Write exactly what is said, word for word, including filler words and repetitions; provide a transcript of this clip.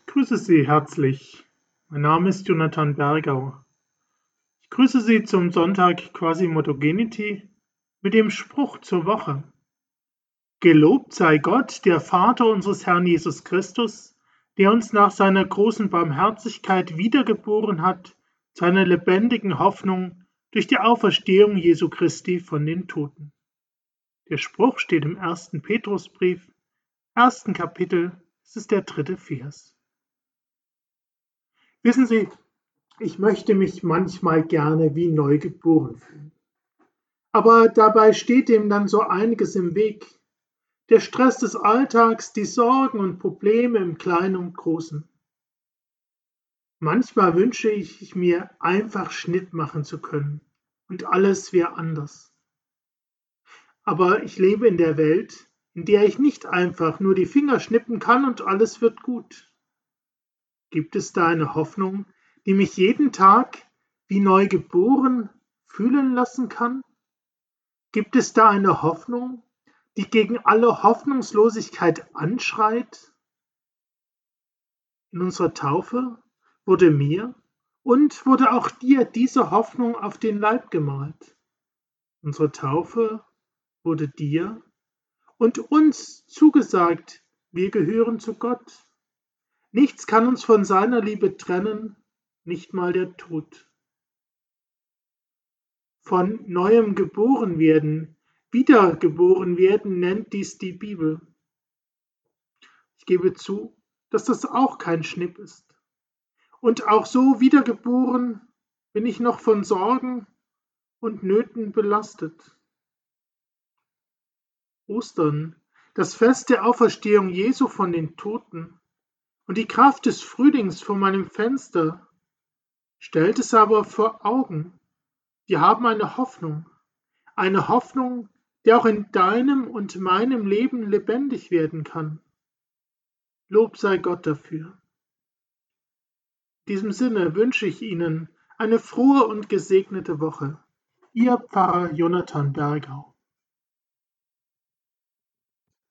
Grüße Sie herzlich. Mein Name ist Jonathan Bergau. Ich grüße Sie zum Sonntag Quasi-Motogenity mit dem Spruch zur Woche. Gelobt sei Gott, der Vater unseres Herrn Jesus Christus, der uns nach seiner großen Barmherzigkeit wiedergeboren hat, zu einer lebendigen Hoffnung durch die Auferstehung Jesu Christi von den Toten. Der Spruch steht im ersten Petrusbrief, ersten Kapitel, es ist der dritte Vers. Wissen Sie, ich möchte mich manchmal gerne wie neu geboren fühlen. Aber dabei steht dem dann so einiges im Weg. Der Stress des Alltags, die Sorgen und Probleme im Kleinen und Großen. Manchmal wünsche ich mir, einfach Schnitt machen zu können und alles wäre anders. Aber ich lebe in der Welt, in der ich nicht einfach nur die Finger schnippen kann und alles wird gut. Gibt es da eine Hoffnung, die mich jeden Tag wie neu geboren fühlen lassen kann? Gibt es da eine Hoffnung, die gegen alle Hoffnungslosigkeit anschreit? In unserer Taufe wurde mir und wurde auch dir diese Hoffnung auf den Leib gemalt. Unsere Taufe wurde dir und uns zugesagt, wir gehören zu Gott. Nichts kann uns von seiner Liebe trennen, nicht mal der Tod. Von neuem geboren werden, wiedergeboren werden, nennt dies die Bibel. Ich gebe zu, dass das auch kein Schnipp ist. Und auch so wiedergeboren bin ich noch von Sorgen und Nöten belastet. Ostern, das Fest der Auferstehung Jesu von den Toten und die Kraft des Frühlings vor meinem Fenster, stellt es aber vor Augen. Wir haben eine Hoffnung, eine Hoffnung, die auch in deinem und meinem Leben lebendig werden kann. Lob sei Gott dafür. In diesem Sinne wünsche ich Ihnen eine frohe und gesegnete Woche. Ihr Pfarrer Jonathan Bergau.